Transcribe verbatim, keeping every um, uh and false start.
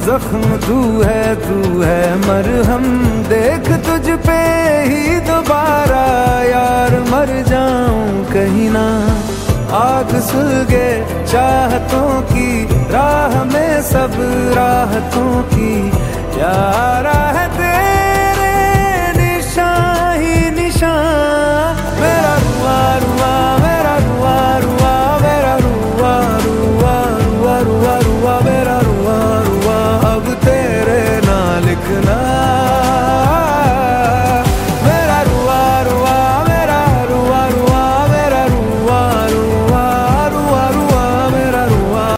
जख्म तू है, तू है मरहम, देख तुझ पे ही दोबारा यार मर जाऊं कहीं ना। आग सुलगे चाहतों की राह में सब राहतों की, यार है